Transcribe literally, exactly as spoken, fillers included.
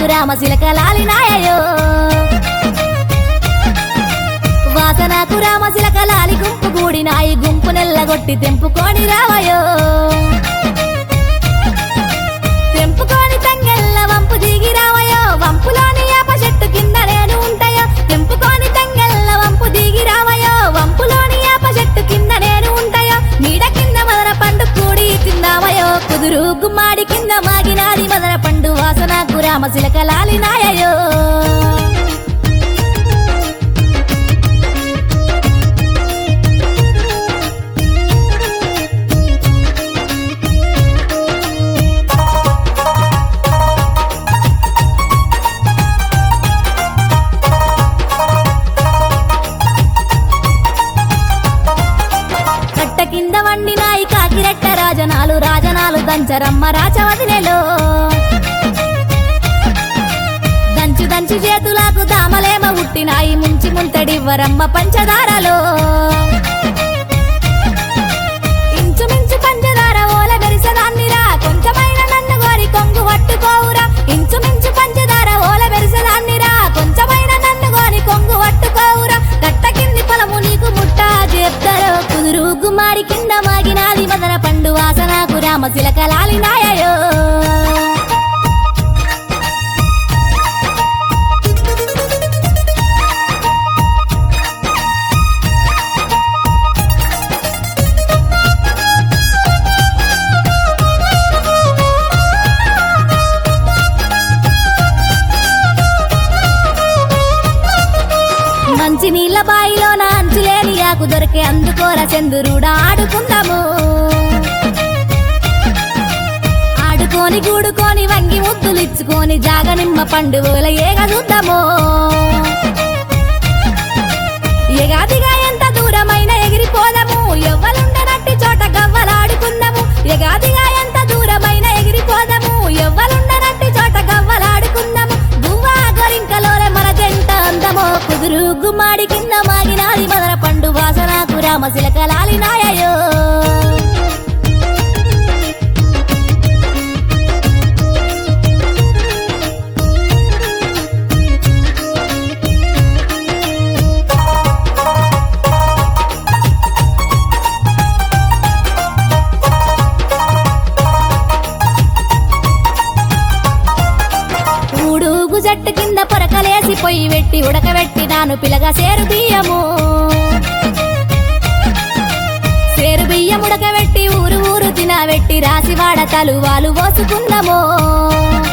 రామ శిలకలాలినాయో వాసనకు రామ శిలకలాలి గుంపు గూడినాయి గుంపు నెల్లగొట్టి తెంపుకొని రావయో తెంపుకొని తంగెల్ల వంపు దిగి రావయో వంపులోని యాప చెట్టు కింద నేను ఉంటాయో తెంపుకొని తంగెల్ల వంపు దిగి రావయో వంపులోని యాప చెట్టు కింద నేను ఉంటాయో నీడ కింద మదన పండు కూడి తిందామయో కుదురు గుమ్మాడి కింద మాగినాది మదన పండు వాసనకు రామ శిలకలాలినాయో కింద వండినాయి కాకిరెట్ట రాజనాలు రాజనాలు దంచరమ్మ రాచవదినెలో దంచు దంచి చేతులకు దామలేమ ఉట్టినాయి ముంచి ముంతడివ్వరమ్మ పంచదారలో ఇంచుమించు పంచదార ఓల వెరిసదాన్నిరా కొంచెమైన నన్ను గోరి కొంగు పట్టుకోవురా ఇంచుమించు పంచదార ఓల వెరిసదాన్నిరా కొంచెమైన నన్ను గోరి కొంగు పట్టుకోవురా కట్ట కింది పొలము నీకు ముట్ట చెప్తారో కుదురు గుమ్మాడి కింద మాగినాది మదన పండు వాసనకు రామ శిలకలాలినాయో మంచి నీళ్ళ బాయిలో నా అంచులేని యాకు దొరికే అందుకోర చందురుడా ఆడుకుందాము ఆడుకొని గూడుకొని వంగి ముద్దులిచ్చుకొని జాగనిమ్మ పండుగల ఏగ చూద్దాము ఎగాదిగా ఎంత దూరమైన ఎగిరిపోదాము ఎవ్వలుండనట్టి చోట గవ్వలాడుకుందాము ఎగాదిగా ఎంత దూరమైన ఎగిరిపోదాము ఎవ్వలుండనట్టి చోట గవ్వలాడుకుందాము గువ్వా గొరింకలోనే మన జంట అందమో కుదురు గుమ్మాడి కింద మాగినాది మదన పండు వాసనకు రామ శిలకలాలినాయో ఊడుగు జట్టు కింద పొరకలేసి పొయ్యి పెట్టి ఉడకబెట్టి నాను పిలగా సేరు బియ్యము సేరు బియ్యం ఉడకబెట్టి ఊరు ఊరు తినబెట్టి రాసి వాడ తలువాలు పోసుకుందాము